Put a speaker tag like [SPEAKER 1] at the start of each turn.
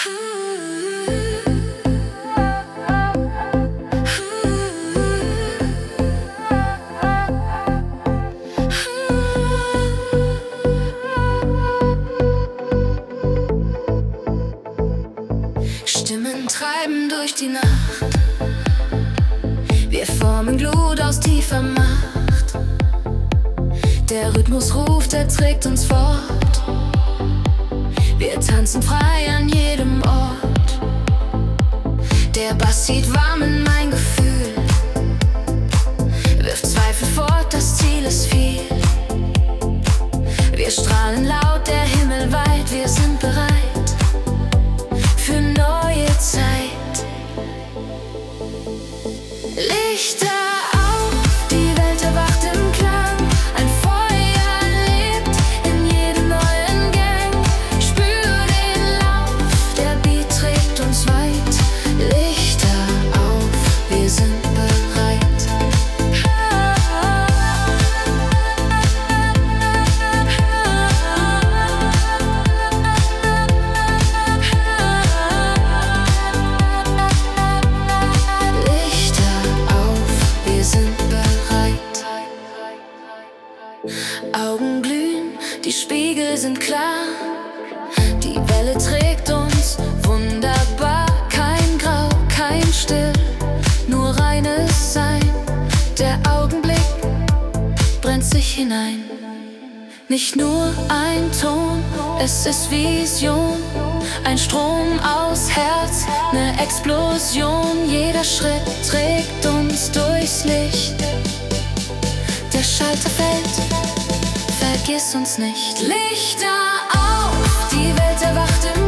[SPEAKER 1] Stimmen treiben durch die Nacht. Wir formen Glut aus tiefer Macht. Der Rhythmus ruft, er trägt uns fort. Wir tanzen frei an jedem Ort. Der Bass zieht warm in mein Gefühl, wirft Zweifel fort, das Ziel ist viel. Wir strahlen laut, der Himmel weit, wir sind bereit für neue Zeit. Lichter auf, die Welt erwacht im Klang. Ein Feuer lebt in jedem neuen Gang. Spür den Lauf, der Beat trägt uns weit. Lichter auf, wir sind bereit. Augen glühen, die Spiegel sind klar. Die Welle trägt uns wunderbar. Kein Grau, kein Still, nur reines Sein. Der Augenblick brennt sich hinein. Nicht nur ein Ton, es ist Vision. Ein Strom aus Herz, ne Explosion. Jeder Schritt trägt uns durchs Licht. Der Schalter fällt, vergiss uns nicht. Lichter auf, die Welt erwacht im